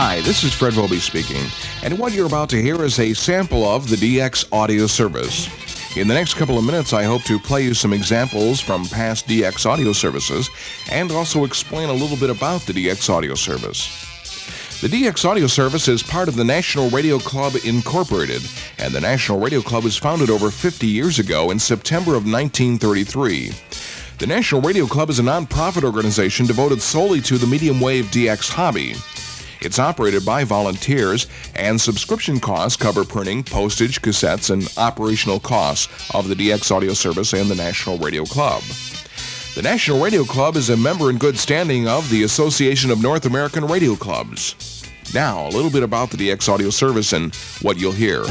Hi, this is Fred Volby speaking, and what you're about to hear is a sample of the DX audio service. In the next couple of minutes, I hope to play you some examples from past DX audio services and also explain a little bit about the DX audio service. The DX audio service is part of the National Radio Club Incorporated, and the National Radio Club was founded over 50 years ago in September of 1933. The National Radio Club is a nonprofit organization devoted solely to the medium wave DX hobby. It's operated by volunteers, and subscription costs cover printing, postage, cassettes, and operational costs of the DX audio service and the National Radio Club. The National Radio Club is a member in good standing of the Association of North American Radio Clubs. Now, a little bit about the DX audio service and what you'll hear.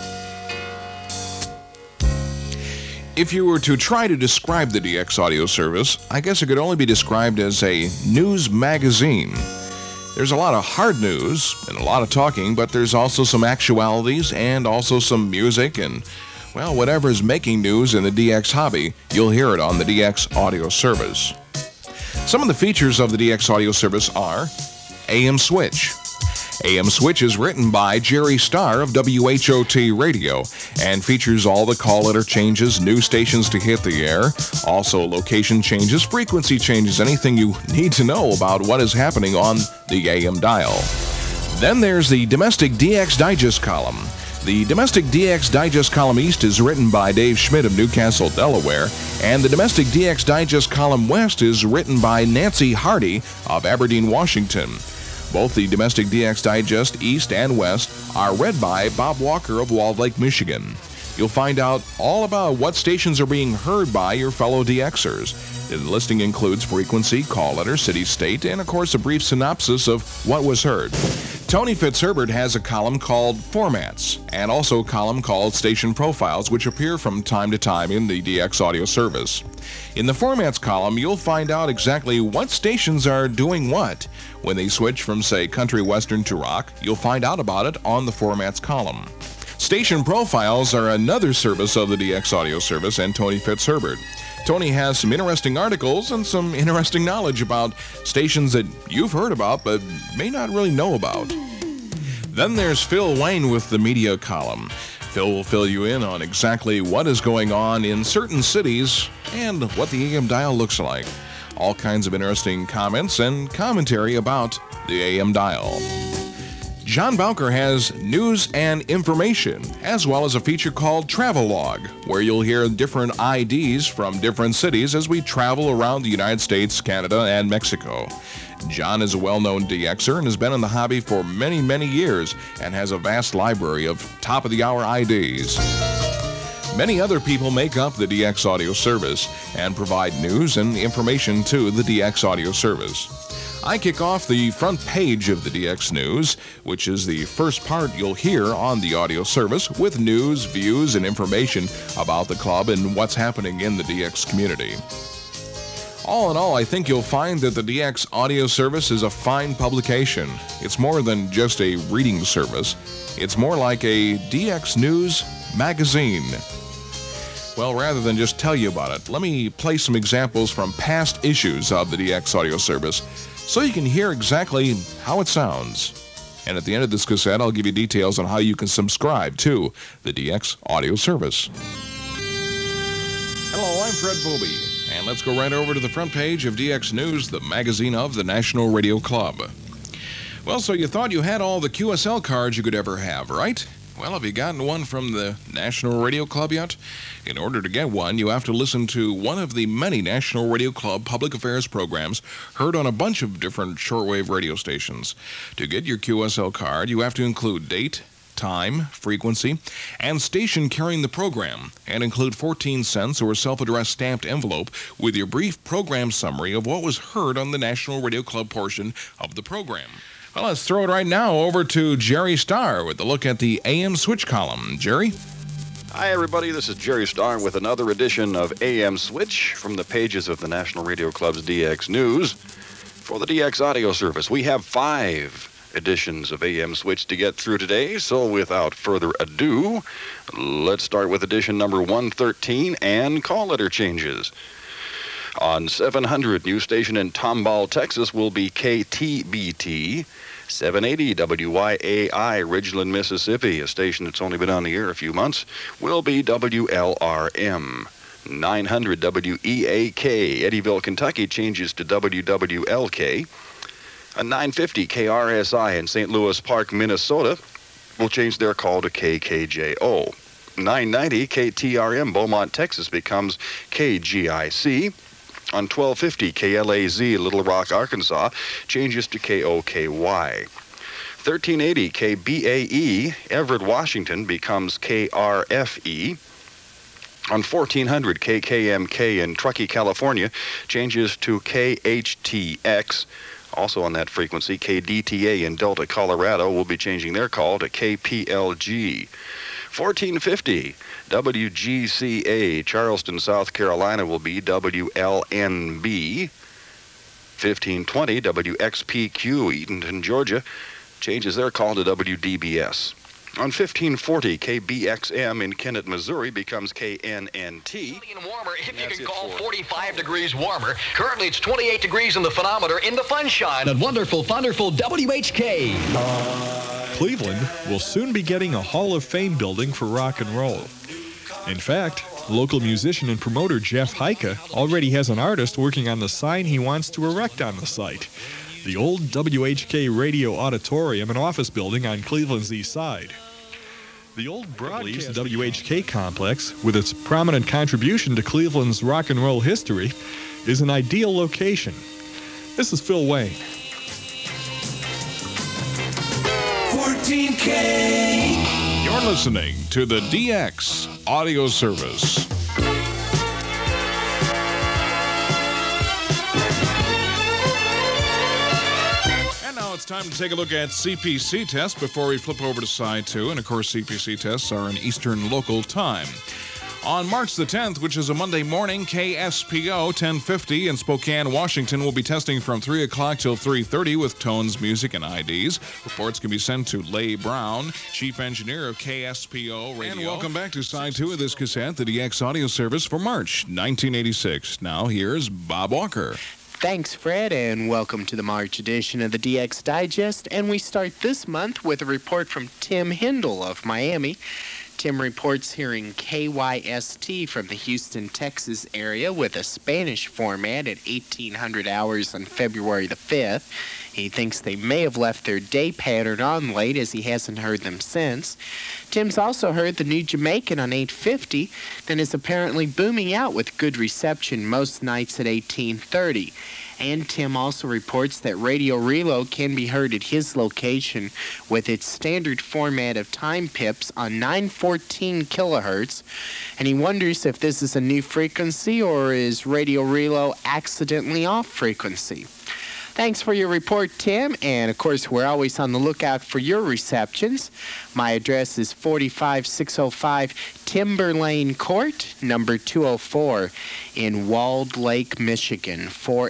If you were to try to describe the DX audio service, I guess it could only be described as a news magazine. There's a lot of hard news and a lot of talking, but there's also some actualities and also some music and, well, whatever is making news in the DX hobby, you'll hear it on the DX audio service. Some of the features of the DX audio service are AM Switch. AM Switch is written by Jerry Starr of WHOT Radio and features all the call letter changes, new stations to hit the air, also location changes, frequency changes, anything you need to know about what is happening on the AM dial. Then there's the Domestic DX Digest column. The Domestic DX Digest column East is written by Dave Schmidt of Newcastle, Delaware, and the Domestic DX Digest column West is written by Nancy Hardy of Aberdeen, Washington. Both the Domestic DX Digest East and West are read by Bob Walker of Walled Lake, Michigan. You'll find out all about what stations are being heard by your fellow DXers. The listing includes frequency, call letter, city, state, and of course a brief synopsis of what was heard. Tony Fitzherbert has a column called Formats, and also a column called Station Profiles, which appear from time to time in the DX audio service. In the Formats column, you'll find out exactly what stations are doing what. When they switch from, say, country western to rock, you'll find out about it on the Formats column. Station Profiles are another service of the DX audio service and Tony Fitzherbert. Tony has some interesting articles and some interesting knowledge about stations that you've heard about but may not really know about. Then there's Phil Wayne with the media column. Phil will fill you in on exactly what is going on in certain cities and what the AM dial looks like. All kinds of interesting comments and commentary about the AM dial. John Bowker has news and information, as well as a feature called Travelogue, where you'll hear different IDs from different cities as we travel around the United States, Canada, and Mexico. John is a well-known DXer and has been in the hobby for many, many years and has a vast library of top-of-the-hour IDs. Many other people make up the DX audio service and provide news and information to the DX audio service. I kick off the front page of the DX News, which is the first part you'll hear on the audio service with news, views, and information about the club and what's happening in the DX community. All in all, I think you'll find that the DX audio service is a fine publication. It's more than just a reading service. It's more like a DX News magazine. Well, rather than just tell you about it, let me play some examples from past issues of the DX audio service so you can hear exactly how it sounds. And at the end of this cassette, I'll give you details on how you can subscribe to the DX audio service. Hello, I'm Fred Volby, and let's go right over to the front page of DX News, the magazine of the National Radio Club. Well, so you thought you had all the QSL cards you could ever have, right? Well, have you gotten one from the National Radio Club yet? In order to get one, you have to listen to one of the many National Radio Club public affairs programs heard on a bunch of different shortwave radio stations. To get your QSL card, you have to include date, time, frequency, and station carrying the program, and include 14 cents or self-addressed stamped envelope with your brief program summary of what was heard on the National Radio Club portion of the program. Well, let's throw it right now over to Jerry Starr with a look at the AM Switch column. Jerry? Hi, everybody. This is Jerry Starr with another edition of AM Switch from the pages of the National Radio Club's DX News. For the DX audio service, we have 5 editions of AM Switch to get through today, so without further ado, let's start with edition number 113 and call letter changes. On 700, new station in Tomball, Texas will be KTBT. 780 WYAI, Ridgeland, Mississippi, a station that's only been on the air a few months, will be WLRM. 900 WEAK, Eddyville, Kentucky, changes to WWLK. A 950 KRSI in St. Louis Park, Minnesota, will change their call to KKJO. 990 KTRM, Beaumont, Texas, becomes KGIC. On 1250 KLAZ, Little Rock, Arkansas, changes to KOKY. 1380 KBAE, Everett, Washington, becomes KRFE. On 1400 KKMK in Truckee, California, changes to KHTX. Also on that frequency, KDTA in Delta, Colorado, will be changing their call to KPLG. 1450 WGCA, Charleston, South Carolina, will be WLNB. 1520 WXPQ, Eatonton, Georgia, changes their call to WDBS. On 1540, KBXM in Kennett, Missouri, becomes KNNT. Warmer if you can call 45 degrees warmer. Currently, it's 28 degrees in the phonometer in the sunshine at wonderful WHK. Cleveland will soon be getting a Hall of Fame building for rock and roll. In fact, local musician and promoter Jeff Heike already has an artist working on the sign he wants to erect on the site. The old WHK Radio Auditorium and office building on Cleveland's east side. The old broadcast WHK complex, with its prominent contribution to Cleveland's rock and roll history, is an ideal location. This is Phil Wayne. 14K. You're listening to the DX Audio Service. It's time to take a look at CPC tests before we flip over to side 2. And of course, CPC tests are in Eastern Local Time. On March the 10th, which is a Monday morning, KSPO 1050 in Spokane, Washington will be testing from 3 o'clock till 3:30 with tones, music, and IDs. Reports can be sent to Leigh Brown, Chief Engineer of KSPO Radio. And welcome back to side 2 of this cassette, the DX Audio Service for March 1986. Now here's Bob Walker. Thanks, Fred, and welcome to the March edition of the DX Digest. And we start this month with a report from Tim Hindle of Miami. Tim reports hearing KYST from the Houston, Texas area with a Spanish format at 1800 hours on February the 5th. He thinks they may have left their day pattern on late as he hasn't heard them since. Tim's also heard the new Jamaican on 850 and is apparently booming out with good reception most nights at 1830. And Tim also reports that Radio Reload can be heard at his location with its standard format of time pips on 914 kilohertz. And he wonders if this is a new frequency or is Radio Reload accidentally off frequency. Thanks for your report, Tim. And, of course, we're always on the lookout for your receptions. My address is 45605 Timber Lane Court, number 204, in Walled Lake, Michigan,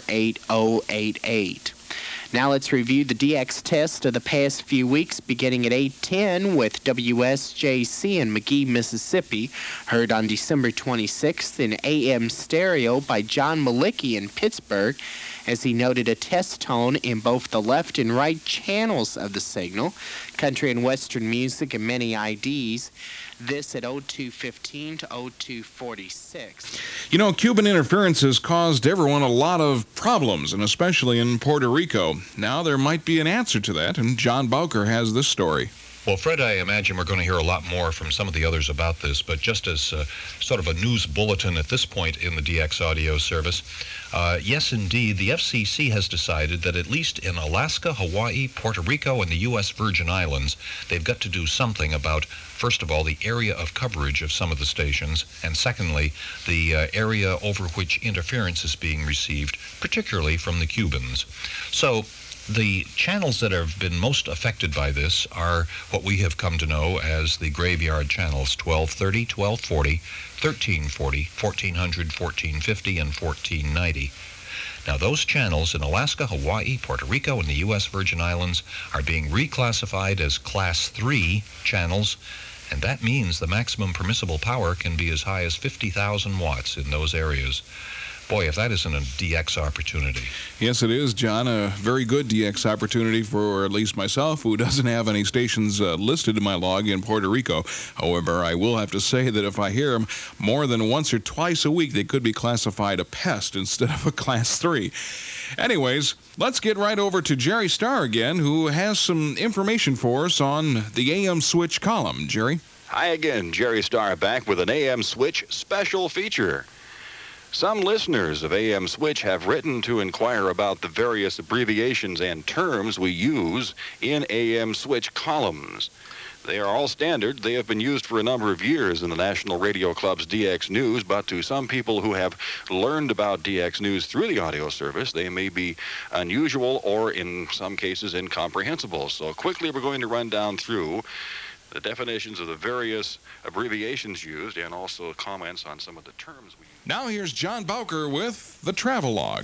48088. Now let's review the DX test of the past few weeks, beginning at 8:10 with WSJC in McGee, Mississippi, heard on December 26th in AM stereo by John Malicki in Pittsburgh, as he noted a test tone in both the left and right channels of the signal, country and western music and many IDs. This at 0215 to 0246. You know, Cuban interference has caused everyone a lot of problems, and especially in Puerto Rico. Now there might be an answer to that, and John Bowker has this story. Well, Fred, I imagine we're going to hear a lot more from some of the others about this, but just as sort of a news bulletin at this point in the DX audio service, yes, indeed, the FCC has decided that at least in Alaska, Hawaii, Puerto Rico, and the U.S. Virgin Islands, they've got to do something about, first of all, the area of coverage of some of the stations, and secondly, the area over which interference is being received, particularly from the Cubans. So the channels that have been most affected by this are what we have come to know as the graveyard channels 1230, 1240, 1340, 1400, 1450, and 1490. Now, those channels in Alaska, Hawaii, Puerto Rico, and the U.S. Virgin Islands are being reclassified as Class 3 channels, and that means the maximum permissible power can be as high as 50,000 watts in those areas. Boy, if that isn't a DX opportunity. Yes, it is, John. A very good DX opportunity for at least myself, who doesn't have any stations listed in my log in Puerto Rico. However, I will have to say that if I hear them more than once or twice a week, they could be classified a pest instead of a Class 3. Anyways, let's get right over to Jerry Starr again, who has some information for us on the AM Switch column. Jerry? Hi again, Jerry Starr back with an AM Switch special feature. Some listeners of AM Switch have written to inquire about the various abbreviations and terms we use in AM Switch columns. They are all standard. They have been used for a number of years in the National Radio Club's DX News, but to some people who have learned about DX News through the audio service, they may be unusual or, in some cases, incomprehensible. So quickly, we're going to run down through the definitions of the various abbreviations used and also comments on some of the terms we use. Now here's John Bowker with the Travelogue.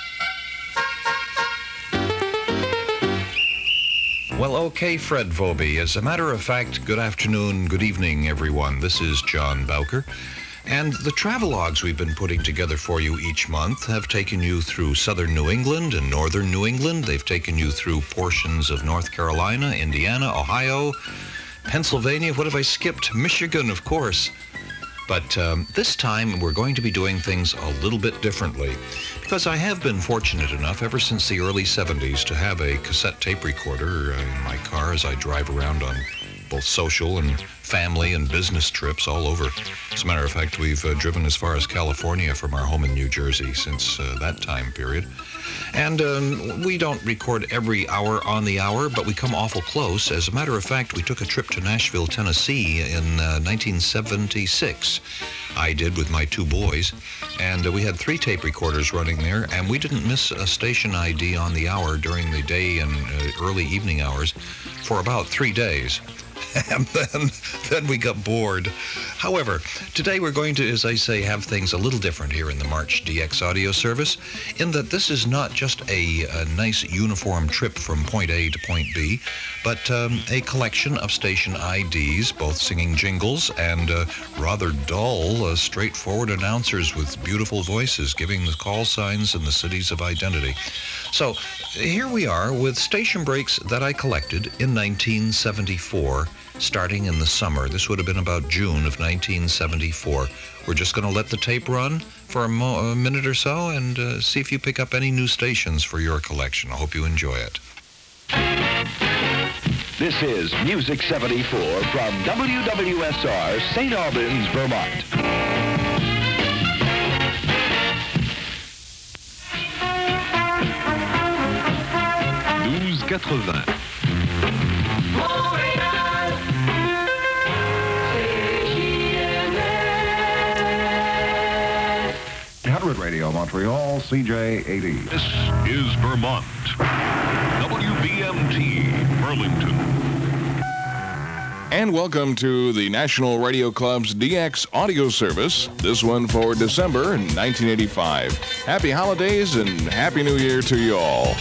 Well, okay, Fred Vobie. As a matter of fact, good afternoon, good evening, everyone. This is John Bowker. And the travelogues we've been putting together for you each month have taken you through southern New England and northern New England. They've taken you through portions of North Carolina, Indiana, Ohio, Pennsylvania. What have I skipped? Michigan, of course. But this time we're going to be doing things a little bit differently, because I have been fortunate enough ever since the early 70s to have a cassette tape recorder in my car as I drive around on both social and family and business trips all over. As a matter of fact, we've driven as far as California from our home in New Jersey since that time period. And we don't record every hour on the hour, but we come awful close. As a matter of fact, we took a trip to Nashville, Tennessee in 1976. I did with my two boys, and we had 3 tape recorders running there, and we didn't miss a station ID on the hour during the day and early evening hours for about 3 days. And then we got bored. However, today we're going to, as I say, have things a little different here in the March DX audio service, in that this is not just a nice uniform trip from point A to point B, but a collection of station IDs, both singing jingles and rather dull, straightforward announcers with beautiful voices giving the call signs and the cities of identity. So here we are with station breaks that I collected in 1974, starting in the summer. This would have been about June of 1974. We're just going to let the tape run for a minute or so and see if you pick up any new stations for your collection. I hope you enjoy it. This is Music 74 from WWSR, St. Albans, Vermont. News 80. Radio Montreal, CJ 80. This is Vermont. WBMT, Burlington. And welcome to the National Radio Club's DX audio service, this one for December 1985. Happy holidays and Happy New Year to you all.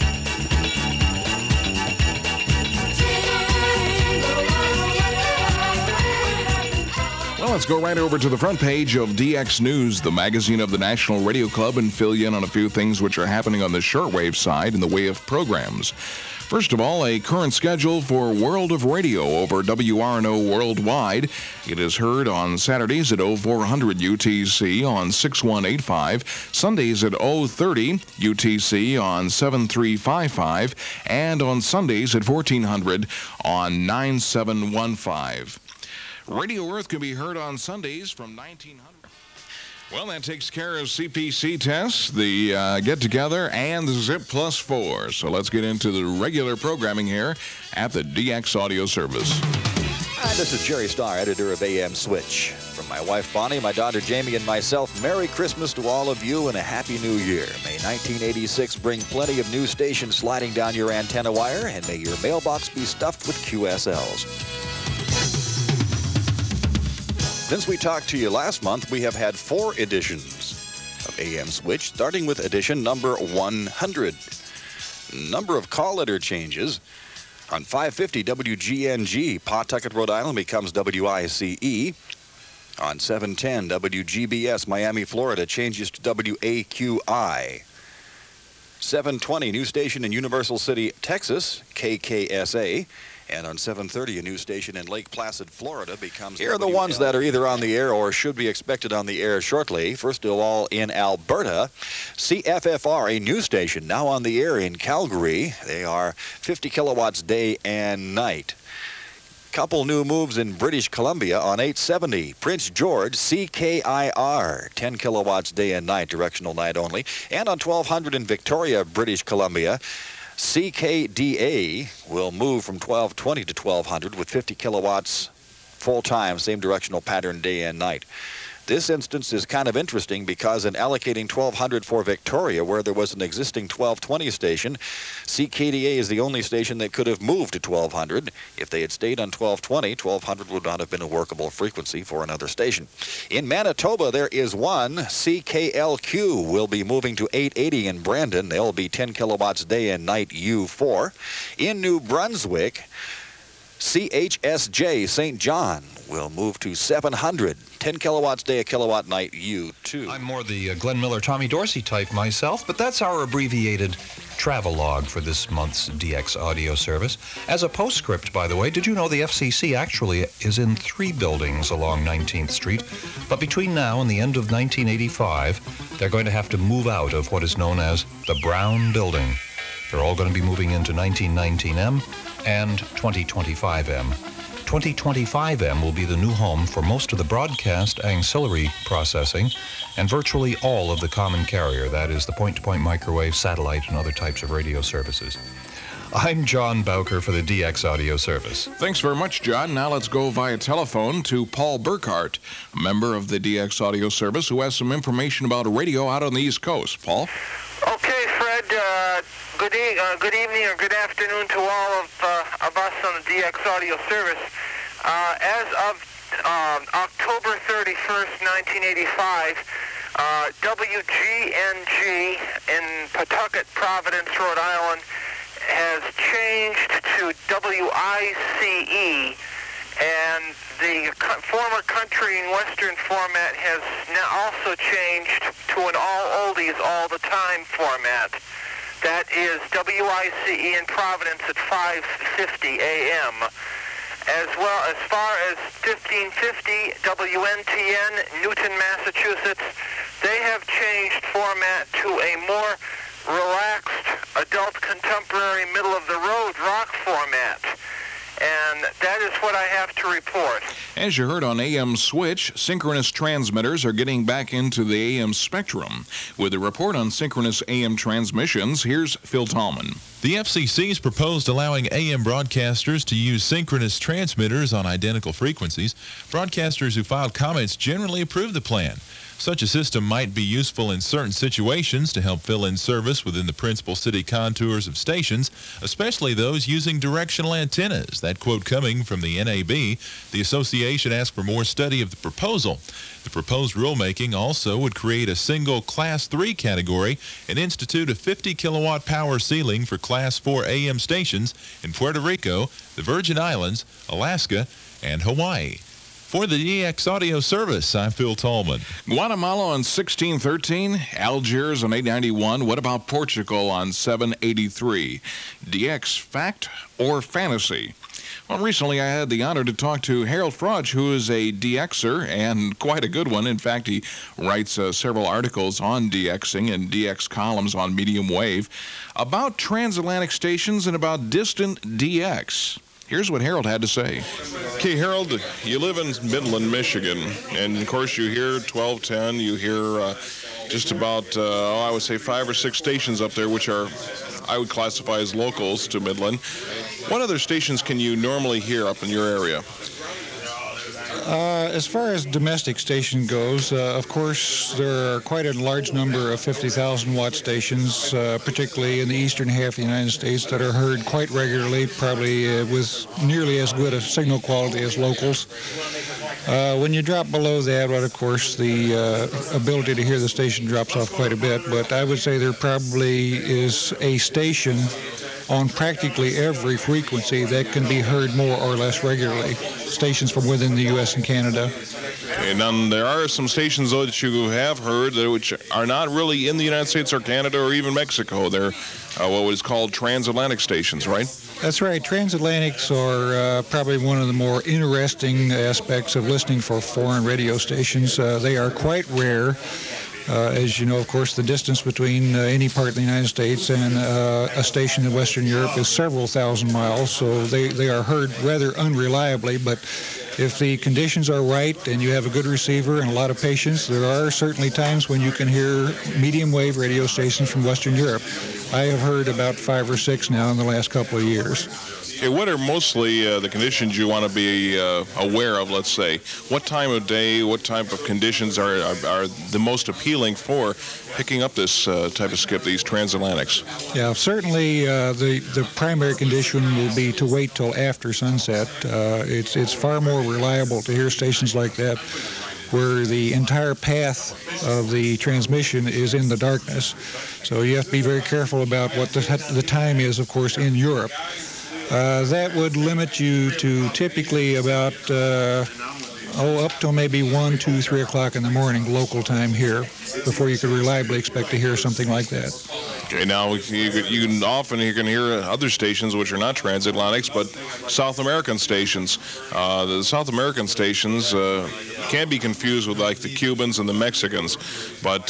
Well, let's go right over to the front page of DX News, the magazine of the National Radio Club, and fill you in on a few things which are happening on the shortwave side in the way of programs. First of all, a current schedule for World of Radio over WRNO worldwide. It is heard on Saturdays at 0400 UTC on 6185, Sundays at 030 UTC on 7355, and on Sundays at 1400 on 9715. Radio Earth can be heard on Sundays from 1900. Well, that takes care of CPC tests, the get-together, and the Zip Plus 4. So let's get into the regular programming here at the DX Audio Service. Hi, this is Jerry Starr, editor of AM Switch. From my wife Bonnie, my daughter Jamie, and myself, Merry Christmas to all of you and a Happy New Year. May 1986 bring plenty of new stations sliding down your antenna wire, and may your mailbox be stuffed with QSLs. Since we talked to you last month, we have had 4 editions of AM Switch, starting with edition number 100. Number of call letter changes. On 550 WGNG, Pawtucket, Rhode Island becomes WICE. On 710, WGBS, Miami, Florida, changes to WAQI. 720, new station in Universal City, Texas, KKSA. And on 7:30, a new station in Lake Placid, Florida becomes... Here are the ones that are either on the air or should be expected on the air shortly. First of all, in Alberta, CFFR, a new station now on the air in Calgary. They are 50 kilowatts day and night. Couple new moves in British Columbia on 870. Prince George, CKIR, 10 kilowatts day and night, directional night only. And on 1200 in Victoria, British Columbia, CKDA will move from 1220 to 1200 with 50 kilowatts full-time, same directional pattern day and night. This instance is kind of interesting because in allocating 1200 for Victoria, where there was an existing 1220 station, CKDA is the only station that could have moved to 1200. If they had stayed on 1220, 1200 would not have been a workable frequency for another station. In Manitoba, there is one. CKLQ will be moving to 880 in Brandon. They'll be 10 kilowatts day and night U4. In New Brunswick, CHSJ St. John will move to 700, 10 kilowatts day, a kilowatt night U2. I'm more the Glenn Miller, Tommy Dorsey type myself, but that's our abbreviated travelogue for this month's DX audio service. As a postscript, by the way, did you know the FCC actually is in 3 buildings along 19th Street? But between now and the end of 1985, they're going to have to move out of what is known as the Brown Building. They're all going to be moving into 1919M and 2025M. 2025M will be the new home for most of the broadcast ancillary processing and virtually all of the common carrier, that is the point-to-point microwave, satellite, and other types of radio services. I'm John Bowker for the DX Audio Service. Thanks very much, John. Now let's go via telephone to Paul Burkhart, a member of the DX Audio Service, who has some information about radio out on the East Coast. Paul? Okay, Fred. Good evening or good afternoon to all of us on the DX Audio Service. As of October 31st, 1985, WGNG in Pawtucket, Providence, Rhode Island, has changed to WICE, and the former country and western format has now also changed to an all oldies all the time format. That is WICE in Providence at 5:50 a.m. As well, as far as 1550 WNTN, Newton, Massachusetts, they have changed format to a more relaxed, adult, contemporary, middle-of-the-road rock format. And that is what I have to report. As you heard on AM Switch, synchronous transmitters are getting back into the AM spectrum. With a report on synchronous AM transmissions, here's Phil Tallman. The FCC's proposed allowing AM broadcasters to use synchronous transmitters on identical frequencies. Broadcasters who filed comments generally approved the plan. Such a system might be useful in certain situations to help fill in service within the principal city contours of stations, especially those using directional antennas. That quote coming from the NAB. The association asked for more study of the proposal. The proposed rulemaking also would create a single Class 3 category and institute a 50 kilowatt power ceiling for Class 4 AM stations in Puerto Rico, the Virgin Islands, Alaska, and Hawaii. For the DX Audio Service, I'm Phil Tallman. Guatemala on 1613, Algiers on 891. What about Portugal on 783? DX, fact or fantasy? Well, recently I had the honor to talk to Harold Frodge, who is a DXer, and quite a good one. In fact, he writes several articles on DXing and DX columns on medium wave about transatlantic stations and about distant DX. Here's what Harold had to say. Okay, Harold, you live in Midland, Michigan, and of course you hear 1210, you hear just about, I would say 5 or 6 stations up there, which are, I would classify as locals to Midland. What other stations can you normally hear up in your area? As far as domestic station goes, of course, there are quite a large number of 50,000 watt stations, particularly in the eastern half of the United States, that are heard quite regularly, probably with nearly as good a signal quality as locals. When you drop below that, well, of course, the ability to hear the station drops off quite a bit, but I would say there probably is a station on practically every frequency that can be heard more or less regularly, stations from within the U.S. and Canada. And then there are some stations, though, that you have heard that which are not really in the United States or Canada or even Mexico. They're what is called transatlantic stations, right? That's right. Transatlantics are probably one of the more interesting aspects of listening for foreign radio stations. They are quite rare. As you know, of course, the distance between any part of the United States and a station in Western Europe is several thousand miles, so they are heard rather unreliably, but if the conditions are right and you have a good receiver and a lot of patience, there are certainly times when you can hear medium wave radio stations from Western Europe. I have heard about 5 or 6 now in the last couple of years. Okay, what are mostly the conditions you want to be aware of, let's say? What time of day, what type of conditions are the most appealing for picking up this type of skip, these transatlantics? Yeah, certainly the primary condition will be to wait till after sunset. It's far more reliable to hear stations like that where the entire path of the transmission is in the darkness. So you have to be very careful about what the time is, of course, in Europe. That would limit you to typically about up till maybe 1, 2, 3 o'clock in the morning local time here before you could reliably expect to hear something like that. Okay, now you can hear other stations which are not transatlantics, but South American stations. The South American stations can be confused with like the Cubans and the Mexicans, but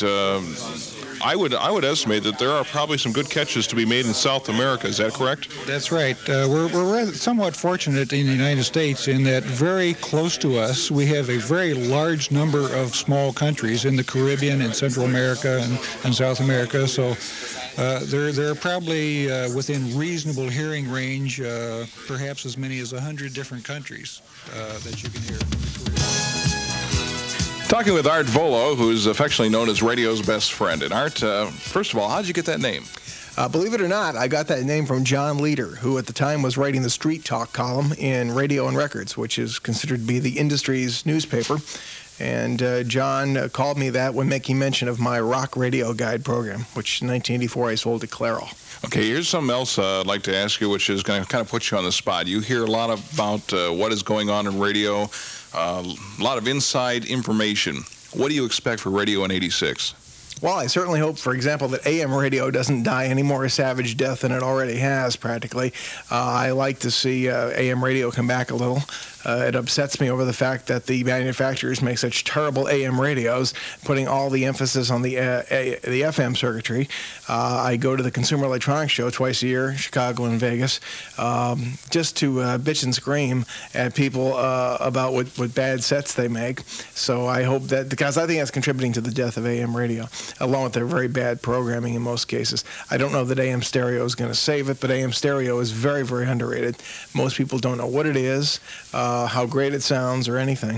I would estimate that there are probably some good catches to be made in South America. Is that correct? That's right. We're somewhat fortunate in the United States in that very close to us we have a very large number of small countries in the Caribbean and Central America and South America. So there are probably within reasonable hearing range perhaps as many as 100 different countries that you can hear from the Caribbean. Talking with Art Volo, who's affectionately known as radio's best friend. And Art, first of all, how did you get that name? Believe it or not, I got that name from John Leader, who at the time was writing the Street Talk column in Radio and Records, which is considered to be the industry's newspaper. And John called me that when making mention of my rock radio guide program, which in 1984 I sold to Clairol. Okay, here's something else I'd like to ask you, which is going to kind of put you on the spot. You hear a lot about what is going on in radio, a lot of inside information. What do you expect for radio in 86? Well, I certainly hope, for example, that AM radio doesn't die any more a savage death than it already has, practically. I like to see AM radio come back a little. It upsets me over the fact that the manufacturers make such terrible AM radios, putting all the emphasis on the FM circuitry. I go to the Consumer Electronics Show twice a year, Chicago and Vegas, just to bitch and scream at people about what bad sets they make. So I hope that, because I think that's contributing to the death of AM radio, along with their very bad programming in most cases. I don't know that AM stereo is going to save it, but AM stereo is very, very underrated. Most people don't know what it is, how great it sounds, or anything.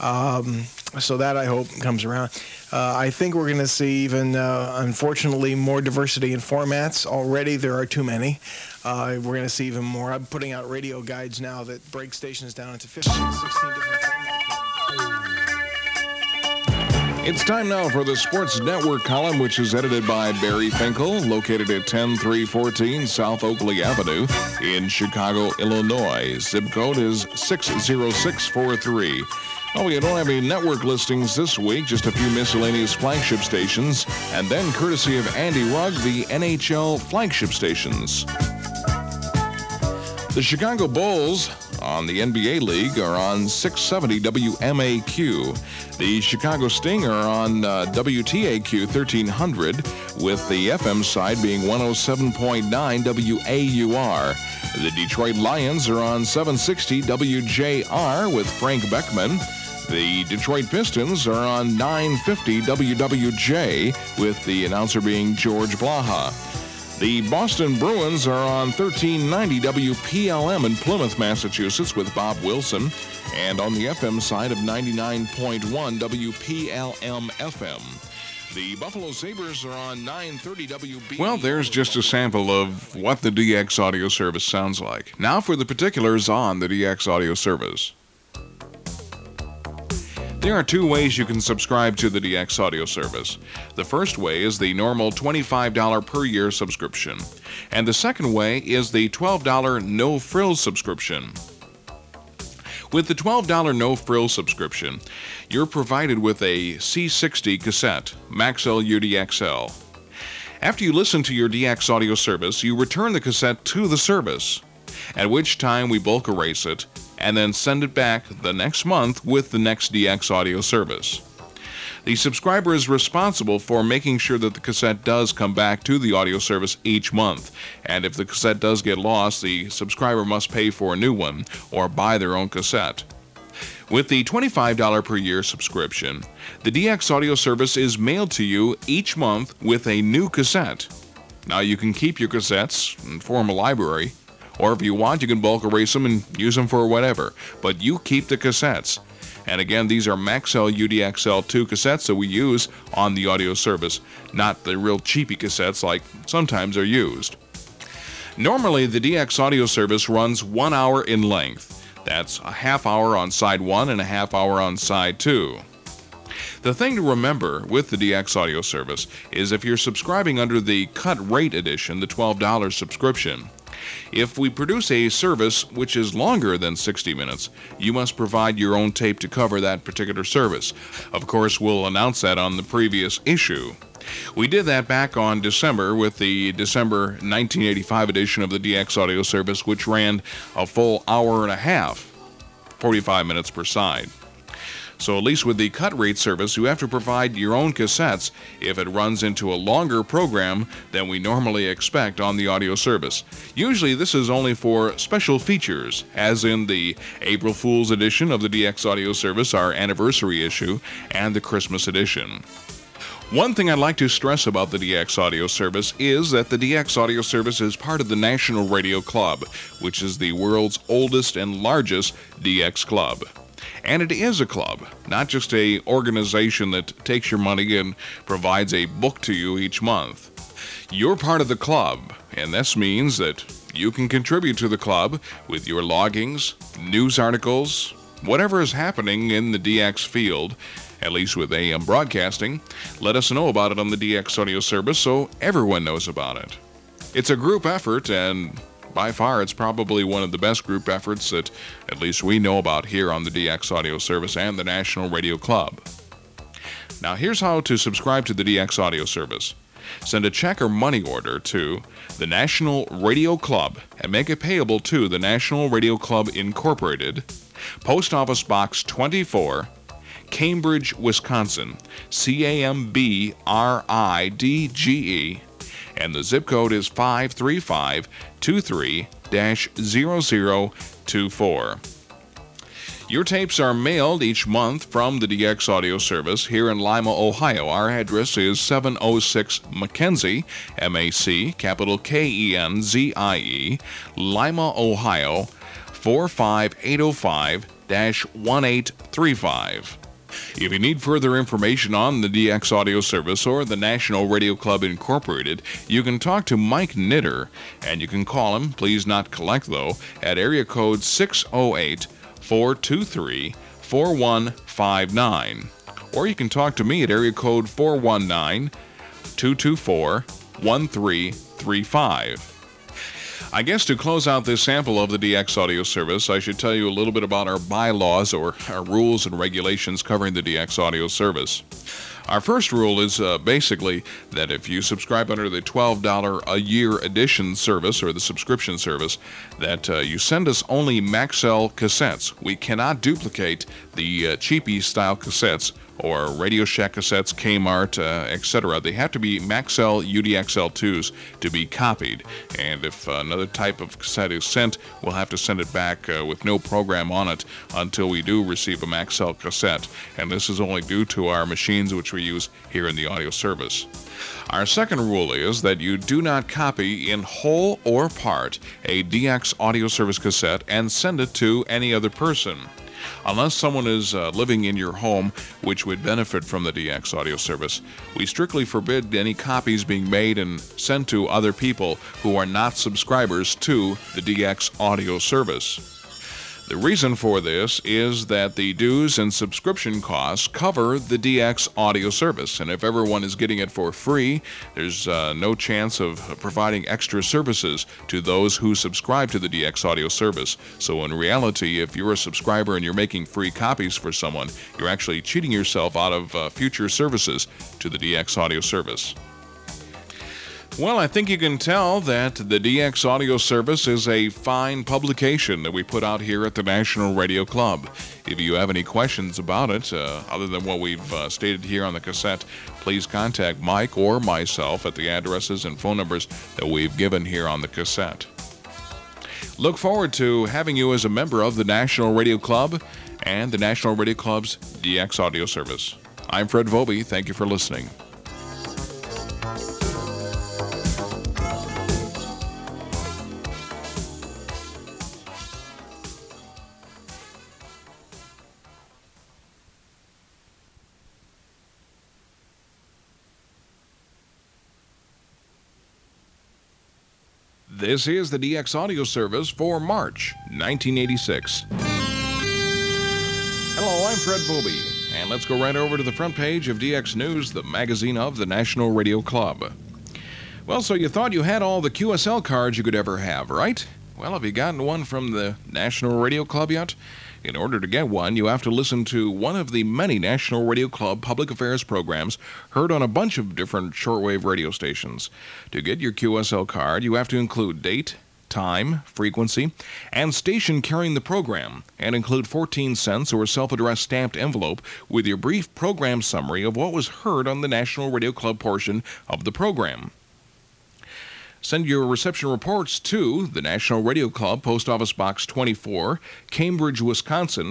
So that, I hope, comes around. I think we're going to see even, unfortunately, more diversity in formats. Already there are too many. We're going to see even more. I'm putting out radio guides now that break stations down into 15, 16 different formats. It's time now for the Sports Network column, which is edited by Barry Finkel, located at 10314 South Oakley Avenue in Chicago, Illinois. Zip code is 60643. Well, we don't have any network listings this week, just a few miscellaneous flagship stations, and then, courtesy of Andy Rugg, the NHL flagship stations. The Chicago Bulls on the NBA League are on 670 WMAQ. The Chicago Sting are on WTAQ 1300, with the FM side being 107.9 WAUR. The Detroit Lions are on 760 WJR with Frank Beckman. The Detroit Pistons are on 950 WWJ, with the announcer being George Blaha. The Boston Bruins are on 1390 WPLM in Plymouth, Massachusetts, with Bob Wilson, and on the FM side of 99.1 WPLM FM. The Buffalo Sabres are on 930 WB. Well, there's just a sample of what the DX audio service sounds like. Now for the particulars on the DX audio service. There are two ways you can subscribe to the DX audio service. The first way is the normal $25 per year subscription, and the second way is the $12 no-frills subscription. With the $12 no-frills subscription, you're provided with a C60 cassette, Maxell UDXL. After you listen to your DX audio service, you return the cassette to the service, at which time we bulk erase it and then send it back the next month with the next DX audio service. The subscriber is responsible for making sure that the cassette does come back to the audio service each month, and if the cassette does get lost, the subscriber must pay for a new one or buy their own cassette. With the $25 per year subscription, the DX audio service is mailed to you each month with a new cassette. Now you can keep your cassettes and form a library, or if you want, you can bulk erase them and use them for whatever, but you keep the cassettes. And again, these are Maxell UDXL2 cassettes that we use on the audio service, not the real cheapy cassettes like sometimes are used. Normally, the DX audio service runs 1 hour in length. That's a half hour on side 1 and a half hour on side 2. The thing to remember with the DX audio service is if you're subscribing under the cut rate edition, the $12 subscription, if we produce a service which is longer than 60 minutes, you must provide your own tape to cover that particular service. Of course, we'll announce that on the previous issue. We did that back on December with the December 1985 edition of the DX audio service, which ran a full hour and a half, 45 minutes per side. So at least with the cut rate service, you have to provide your own cassettes if it runs into a longer program than we normally expect on the audio service. Usually this is only for special features, as in the April Fool's edition of the DX audio service, our anniversary issue, and the Christmas edition. One thing I'd like to stress about the DX audio service is that the DX audio service is part of the National Radio Club, which is the world's oldest and largest DX club. And it is a club, not just an organization that takes your money and provides a book to you each month. You're part of the club, and this means that you can contribute to the club with your loggings, news articles, whatever is happening in the DX field, at least with AM broadcasting. Let us know about it on the DX audio service so everyone knows about it. It's a group effort, and by far, it's probably one of the best group efforts that at least we know about here on the DX audio service and the National Radio Club. Now, here's how to subscribe to the DX audio service. Send a check or money order to the National Radio Club and make it payable to the National Radio Club Incorporated, Post Office Box 24, Cambridge, Wisconsin, CAMBRIDGE, and the zip code is 53523-0024. Your tapes are mailed each month from the DX audio service here in Lima, Ohio. Our address is 706 Mackenzie, M-A-C, capital K-E-N-Z-I-E, Lima, Ohio, 45805-1835. If you need further information on the DX audio service or the National Radio Club Incorporated, you can talk to Mike Knitter, and you can call him, please not collect though, at area code 608-423-4159. Or you can talk to me at area code 419-224-1335. I guess to close out this sample of the DX audio service, I should tell you a little bit about our bylaws or our rules and regulations covering the DX audio service. Our first rule is basically that if you subscribe under the $12 a year edition service or the subscription service, that you send us only Maxell cassettes. We cannot duplicate the cheapy style cassettes or Radio Shack cassettes, Kmart, etc. They have to be Maxell UDXL2s to be copied. And if another type of cassette is sent, we'll have to send it back with no program on it until we do receive a Maxell cassette. And this is only due to our machines which we use here in the audio service. Our second rule is that you do not copy in whole or part a DX audio service cassette and send it to any other person. Unless someone is living in your home, which would benefit from the DX audio service, we strictly forbid any copies being made and sent to other people who are not subscribers to the DX audio service. The reason for this is that the dues and subscription costs cover the DX audio service, and if everyone is getting it for free, there's no chance of providing extra services to those who subscribe to the DX audio service. So in reality, if you're a subscriber and you're making free copies for someone, you're actually cheating yourself out of future services to the DX audio service. Well, I think you can tell that the DX Audio Service is a fine publication that we put out here at the National Radio Club. If you have any questions about it, other than what we've stated here on the cassette, please contact Mike or myself at the addresses and phone numbers that we've given here on the cassette. Look forward to having you as a member of the National Radio Club and the National Radio Club's DX Audio Service. I'm Fred Vobie. Thank you for listening. This is the DX Audio Service for March 1986. Hello, I'm Fred Vobie, and let's go right over to the front page of DX News, the magazine of the National Radio Club. Well, so you thought you had all the QSL cards you could ever have, right? Well, have you gotten one from the National Radio Club yet? In order to get one, you have to listen to one of the many National Radio Club public affairs programs heard on a bunch of different shortwave radio stations. To get your QSL card, you have to include date, time, frequency, and station carrying the program, and include 14 cents or self-addressed stamped envelope with your brief program summary of what was heard on the National Radio Club portion of the program. Send your reception reports to the National Radio Club, Post Office Box 24, Cambridge, Wisconsin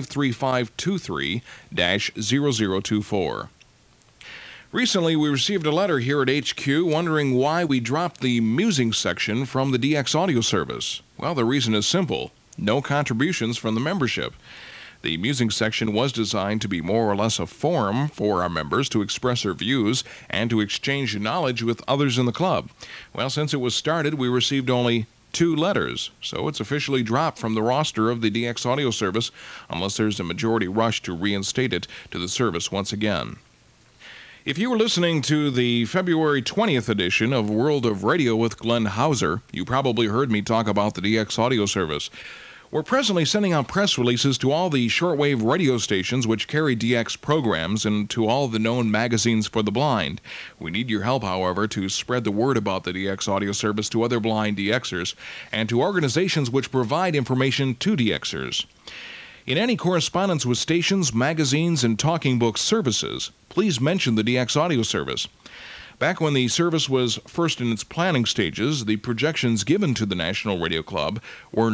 53523-0024. Recently, we received a letter here at HQ wondering why we dropped the musing section from the DX Audio Service. Well, the reason is simple: no contributions from the membership. The musing section was designed to be more or less a forum for our members to express their views and to exchange knowledge with others in the club. Well, since it was started, we received only 2 letters, so it's officially dropped from the roster of the DX Audio Service unless there's a majority rush to reinstate it to the service once again. If you were listening to the February 20th edition of World of Radio with Glenn Hauser, you probably heard me talk about the DX Audio Service. We're presently sending out press releases to all the shortwave radio stations which carry DX programs and to all the known magazines for the blind. We need your help, however, to spread the word about the DX Audio Service to other blind DXers and to organizations which provide information to DXers. In any correspondence with stations, magazines, and talking book services, please mention the DX Audio Service. Back when the service was first in its planning stages, the projections given to the National Radio Club were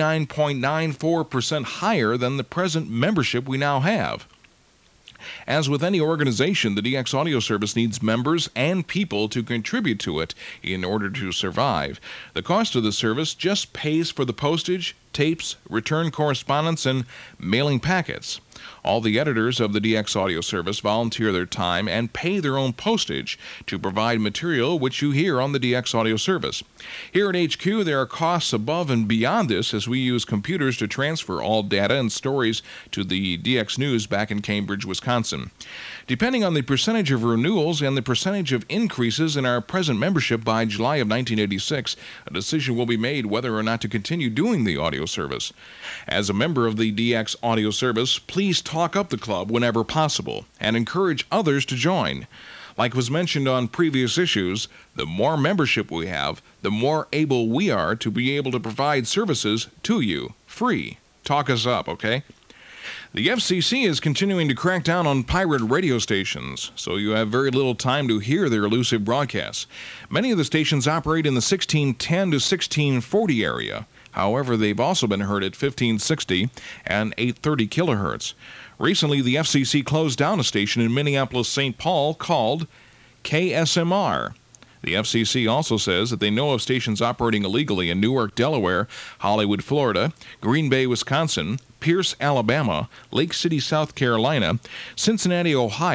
99.94% higher than the present membership we now have. As with any organization, the DX Audio Service needs members and people to contribute to it in order to survive. The cost of the service just pays for the postage, tapes, return correspondence, and mailing packets. All the editors of the DX Audio Service volunteer their time and pay their own postage to provide material which you hear on the DX Audio Service. Here at HQ, there are costs above and beyond this as we use computers to transfer all data and stories to the DX News back in Cambridge, Wisconsin. Depending on the percentage of renewals and the percentage of increases in our present membership by July of 1986, a decision will be made whether or not to continue doing the audio service. As a member of the DX Audio Service, please talk up the club whenever possible and encourage others to join. Like was mentioned on previous issues, the more membership we have, the more able we are to be able to provide services to you, free. Talk us up, okay? The FCC is continuing to crack down on pirate radio stations, so you have very little time to hear their elusive broadcasts. Many of the stations operate in the 1610 to 1640 area. However, they've also been heard at 1560 and 830 kilohertz. Recently, the FCC closed down a station in Minneapolis-St. Paul called KSMR. The FCC also says that they know of stations operating illegally in Newark, Delaware, Hollywood, Florida, Green Bay, Wisconsin, Pierce, Alabama, Lake City, South Carolina, Cincinnati, Ohio,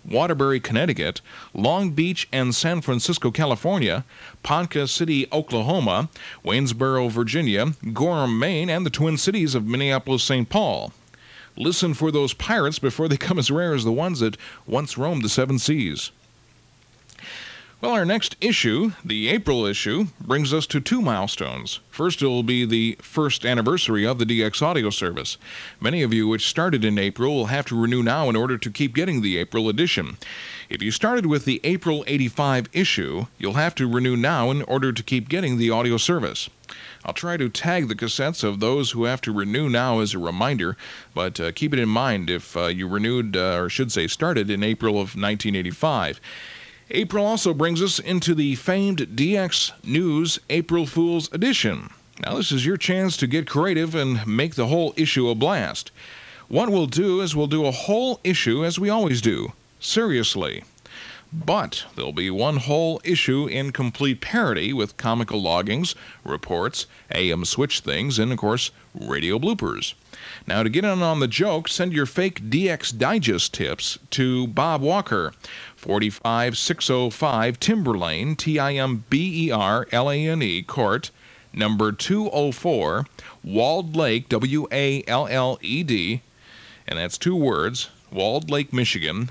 Waterbury, Connecticut, Long Beach and San Francisco, California, Ponca City, Oklahoma, Waynesboro, Virginia, Gorham, Maine, and the Twin Cities of Minneapolis-St. Paul. Listen for those pirates before they come as rare as the ones that once roamed the seven seas. Well, our next issue, the April issue, brings us to two milestones. First, it will be the first anniversary of the DX audio service. Many of you which started in April will have to renew now in order to keep getting the April edition. If you started with the April 85 issue, you'll have to renew now in order to keep getting the audio service. I'll try to tag the cassettes of those who have to renew now as a reminder, but keep it in mind if you renewed, or should say started, in April of 1985. April also brings us into the famed DX News April Fool's Edition. Now, this is your chance to get creative and make the whole issue a blast. What we'll do is we'll do a whole issue as we always do, seriously. But there'll be one whole issue in complete parody with comical loggings, reports, AM switch things, and, of course, radio bloopers. Now, to get in on the joke, send your fake DX Digest tips to Bob Walker, 45605 Timberlane, Timberlane Court, number 204, Walled Lake, Walled, and that's two words, Walled Lake, Michigan,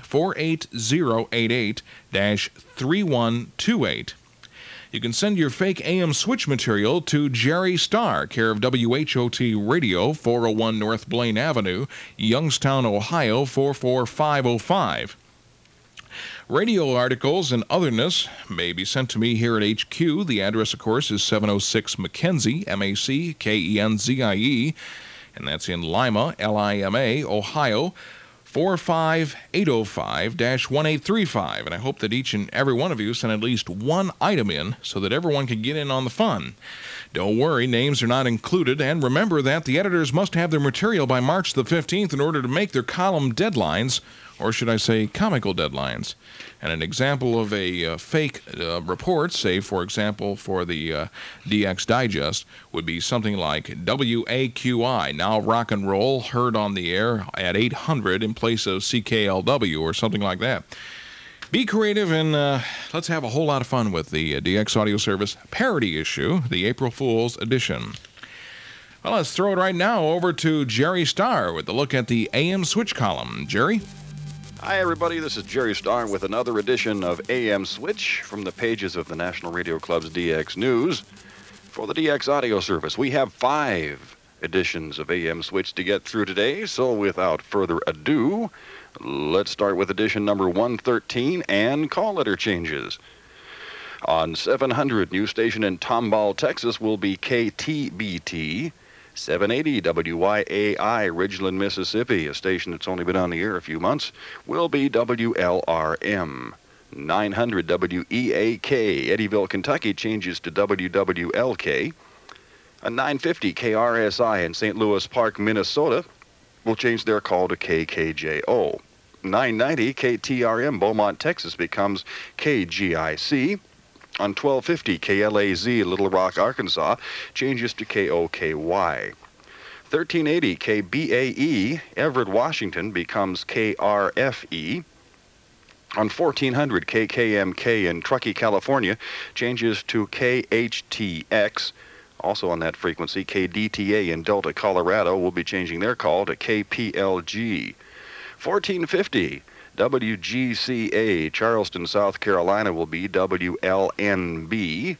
48088-3128. You can send your fake AM switch material to Jerry Starr, care of WHOT Radio, 401 North Blaine Avenue, Youngstown, Ohio, 44505. Radio articles and otherness may be sent to me here at HQ. The address, of course, is 706 Mackenzie, Mackenzie, and that's in Lima, Lima, Ohio, 45805-1835, and I hope that each and every one of you send at least one item in so that everyone can get in on the fun. Don't worry, names are not included, and remember that the editors must have their material by March the 15th in order to make their column deadlines, or should I say comical deadlines. And an example of a fake report, say, for example, for the DX Digest, would be something like WAQI, now rock and roll, heard on the air at 800 in place of CKLW, or something like that. Be creative and let's have a whole lot of fun with the DX Audio Service parody issue, the April Fool's Edition. Well, let's throw it right now over to Jerry Starr with a look at the AM Switch column. Jerry? Hi, everybody. This is Jerry Starr with another edition of AM Switch from the pages of the National Radio Club's DX News. For the DX Audio Service, we have 5 editions of AM Switch to get through today, so without further ado, let's start with edition number 113 and call letter changes. On 700, new station in Tomball, Texas will be KTBT. 780 WYAI, Ridgeland, Mississippi, a station that's only been on the air a few months, will be WLRM. 900 WEAK, Eddyville, Kentucky, changes to WWLK. A 950 KRSI in St. Louis Park, Minnesota, will change their call to KKJO. 990 KTRM, Beaumont, Texas, becomes KGIC. On 1250, KLAZ, Little Rock, Arkansas, changes to KOKY. 1380, KBAE, Everett, Washington, becomes KRFE. On 1400, KKMK in Truckee, California, changes to KHTX. Also on that frequency, KDTA in Delta, Colorado, will be changing their call to KPLG. 1450, WGCA, Charleston, South Carolina, will be WLNB.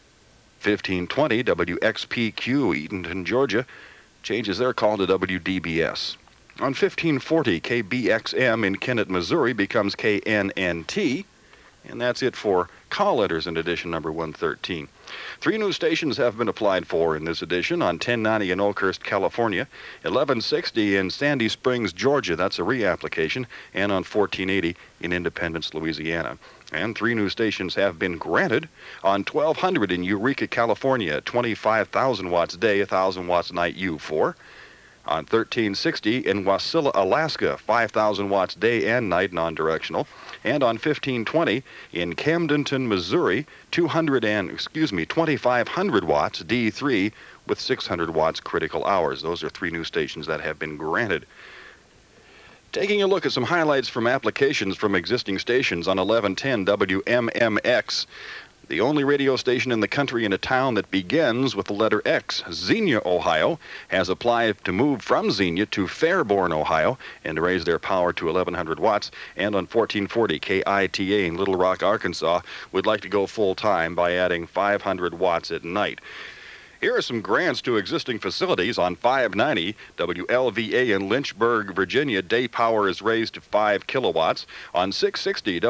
1520, WXPQ, Eatonton, Georgia, changes their call to WDBS. On 1540, KBXM in Kennett, Missouri, becomes KNNT. And that's it for call letters in edition number 113. 3 new stations have been applied for in this edition. On 1090 in Oakhurst, California, 1160 in Sandy Springs, Georgia, that's a reapplication, and on 1480 in Independence, Louisiana. And 3 new stations have been granted. On 1200 in Eureka, California, 25,000 watts day, 1,000 watts night U4. On 1360 in Wasilla, Alaska, 5,000 watts day and night non-directional. And on 1520 in Camdenton, Missouri, 2,500 watts D3 with 600 watts critical hours. Those are 3 new stations that have been granted. Taking a look at some highlights from applications from existing stations on 1110 WMMX. The only radio station in the country in a town that begins with the letter X, Xenia, Ohio, has applied to move from Xenia to Fairborn, Ohio, and to raise their power to 1,100 watts. And on 1440 KITA in Little Rock, Arkansas, would like to go full-time by adding 500 watts at night. Here are some grants to existing facilities. On 590 WLVA in Lynchburg, Virginia, day power is raised to 5 kilowatts. On 660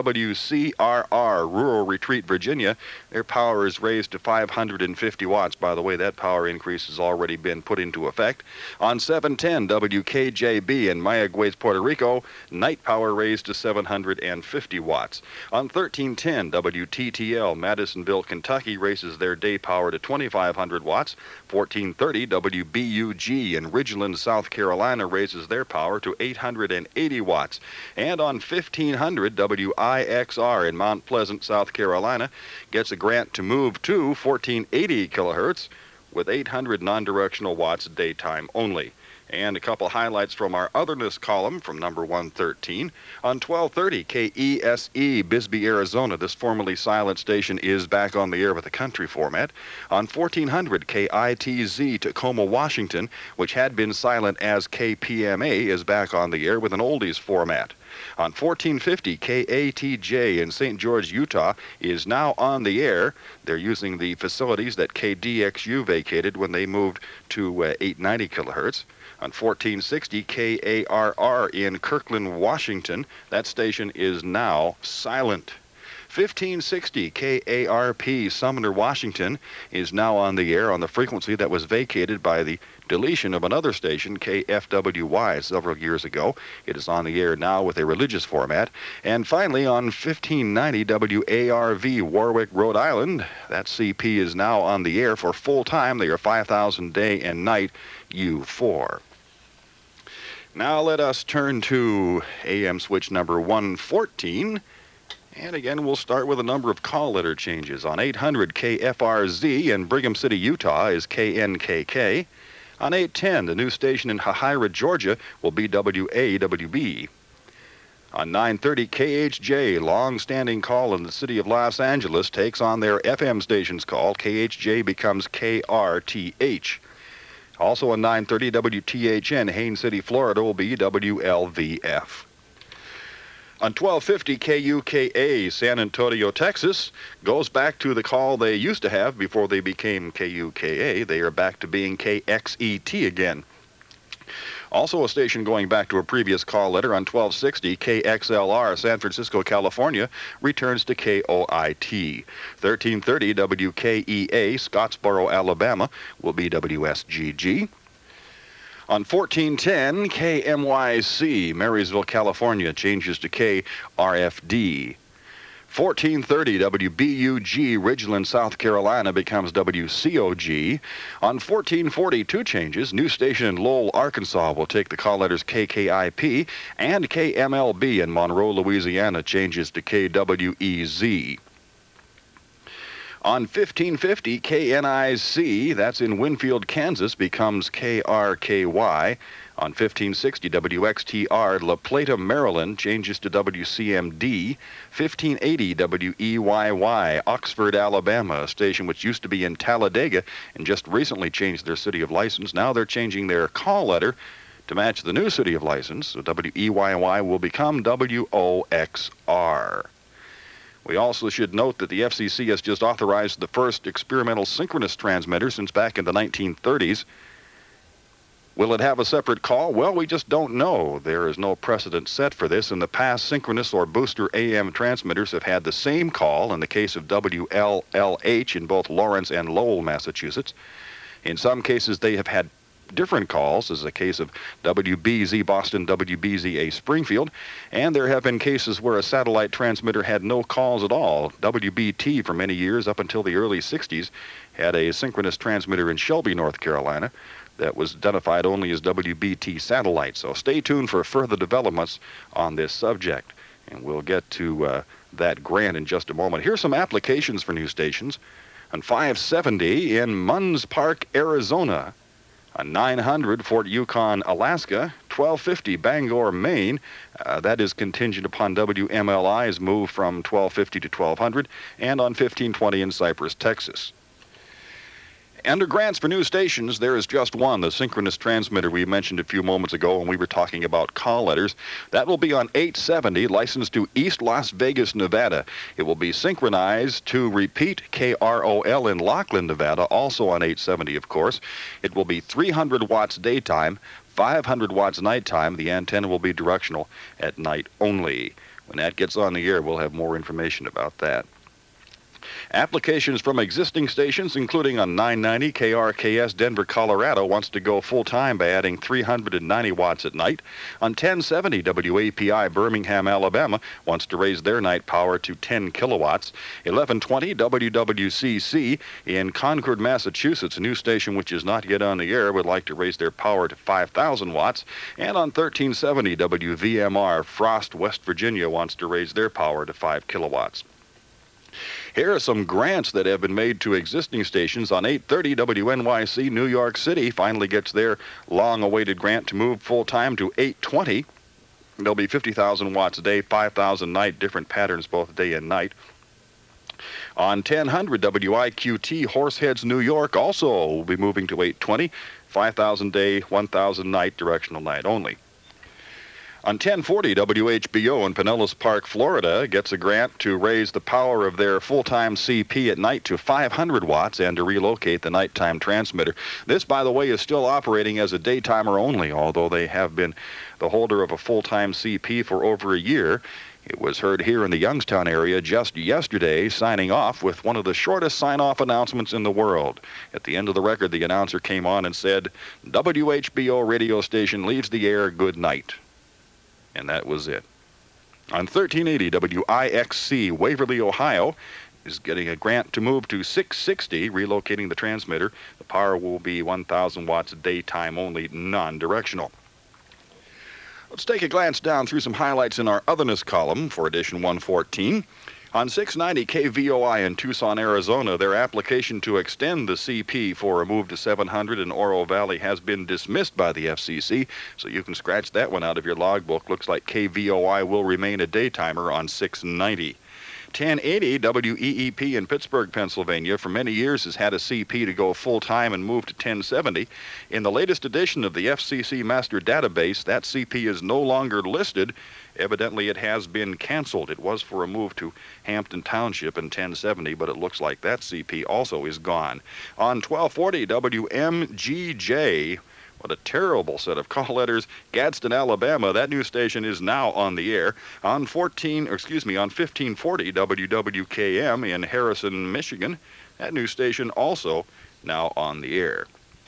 WCRR, Rural Retreat, Virginia, their power is raised to 550 watts. By the way, that power increase has already been put into effect. On 710 WKJB in Mayagüez, Puerto Rico, night power raised to 750 watts. On 1310 WTTL, Madisonville, Kentucky, raises their day power to 2,500 watts. 1430 WBUG in Ridgeland, South Carolina, raises their power to 880 watts. And on 1500 WIXR in Mount Pleasant, South Carolina, gets a grant to move to 1480 kilohertz with 800 non-directional watts daytime only. And a couple highlights from our otherness column from number 113. On 1230 KESE, Bisbee, Arizona, this formerly silent station is back on the air with a country format. On 1400 KITZ, Tacoma, Washington, which had been silent as KPMA, is back on the air with an oldies format. On 1450 KATJ in St. George, Utah, is now on the air. They're using the facilities that KDXU vacated when they moved to 890 kilohertz. On 1460 KARR in Kirkland, Washington, that station is now silent. 1560 KARP, Sumner, Washington, is now on the air on the frequency that was vacated by the deletion of another station, KFWY, several years ago. It is on the air now with a religious format. And finally, on 1590 WARV, Warwick, Rhode Island, that CP is now on the air for full time. They are 5,000 day and night U4. Now let us turn to AM switch number 114. And again, we'll start with a number of call letter changes. On 800 KFRZ in Brigham City, Utah, is KNKK. On 810, the new station in Hahira, Georgia, will be WAWB. On 930 KHJ, long-standing call in the city of Los Angeles, takes on their FM station's call. KHJ becomes KRTH. Also on 930 WTHN, Haines City, Florida, will be WLVF. On 1250 KUKA, San Antonio, Texas, goes back to the call they used to have before they became KUKA. They are back to being KXET again. Also a station going back to a previous call letter on 1260 KXLR, San Francisco, California, returns to KOIT. 1330 WKEA, Scottsboro, Alabama, will be WSGG. On 1410, KMYC, Marysville, California, changes to KRFD. 1430 WBUG, Ridgeland, South Carolina, becomes WCOG. On 1440, two changes. New station in Lowell, Arkansas, will take the call letters KKIP, and KMLB in Monroe, Louisiana, changes to KWEZ. On 1550, KNIC, that's in Winfield, Kansas, becomes KRKY. On 1560, WXTR, La Plata, Maryland, changes to WCMD. 1580, WEYY, Oxford, Alabama, a station which used to be in Talladega and just recently changed their city of license. Now they're changing their call letter to match the new city of license. So WEYY will become WOXR. We also should note that the FCC has just authorized the first experimental synchronous transmitter since back in the 1930s. Will it have a separate call? Well, we just don't know. There is no precedent set for this. In the past, synchronous or booster AM transmitters have had the same call in the case of WLLH in both Lawrence and Lowell, Massachusetts. In some cases, they have had different calls, as the case of WBZ Boston, WBZA Springfield, and there have been cases where a satellite transmitter had no calls at all. WBT, for many years, up until the early 60s, had a synchronous transmitter in Shelby, North Carolina, that was identified only as WBT satellite. So stay tuned for further developments on this subject, and we'll get to that grant in just a moment. Here's some applications for new stations. On 570 in Munns Park, Arizona. On 900 Fort Yukon, Alaska, 1250 Bangor, Maine. That is contingent upon WMLI's move from 1250 to 1200, and on 1520 in Cypress, Texas. Under grants for new stations, there is just one, the synchronous transmitter we mentioned a few moments ago when we were talking about call letters. That will be on 870, licensed to East Las Vegas, Nevada. It will be synchronized to repeat KROL in Lachlan, Nevada, also on 870, of course. It will be 300 watts daytime, 500 watts nighttime. The antenna will be directional at night only. When that gets on the air, we'll have more information about that. Applications from existing stations, including on 990 KRKS Denver, Colorado, wants to go full-time by adding 390 watts at night. On 1070 WAPI Birmingham, Alabama, wants to raise their night power to 10 kilowatts. 1120 WWCC in Concord, Massachusetts, a new station which is not yet on the air, would like to raise their power to 5,000 watts. And on 1370 WVMR Frost, West Virginia, wants to raise their power to 5 kilowatts. Here are some grants that have been made to existing stations. On 830 WNYC, New York City finally gets their long-awaited grant to move full-time to 820. There'll be 50,000 watts a day, 5,000 night, different patterns both day and night. On 1000 WIQT, Horseheads, New York, also will be moving to 820, 5,000 day, 1,000 night, directional night only. On 1040, WHBO in Pinellas Park, Florida, gets a grant to raise the power of their full-time CP at night to 500 watts and to relocate the nighttime transmitter. This, by the way, is still operating as a daytimer only, although they have been the holder of a full-time CP for over a year. It was heard here in the Youngstown area just yesterday, signing off with one of the shortest sign-off announcements in the world. At the end of the record, the announcer came on and said, "WHBO radio station leaves the air, good night." And that was it. On 1380 WIXC, Waverly, Ohio, is getting a grant to move to 660, relocating the transmitter. The power will be 1,000 watts daytime only, non-directional. Let's take a glance down through some highlights in our otherness column for edition 114. On 690 KVOI in Tucson, Arizona, their application to extend the CP for a move to 700 in Oro Valley has been dismissed by the FCC, so you can scratch that one out of your logbook. Looks like KVOI will remain a daytimer on 690. 1080 WEEP in Pittsburgh, Pennsylvania, for many years has had a CP to go full-time and move to 1070. In the latest edition of the FCC Master Database, that CP is no longer listed. Evidently, it has been canceled. It was for a move to Hampton Township in 1070, but it looks like that CP also is gone. On 1240 WMGJ, what a terrible set of call letters. Gadsden, Alabama, that new station is now on the air. On 1540 WWKM in Harrison, Michigan, that new station also now on the air.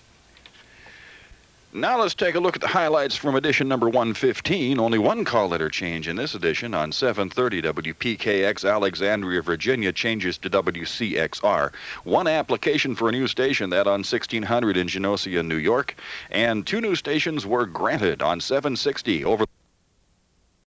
Now let's take a look at the highlights from edition number 115. Only one call letter change in this edition. On 730 WPKX Alexandria, Virginia, changes to WCXR. One application for a new station, that on 1600 in Genosia, New York. And two new stations were granted on 760 over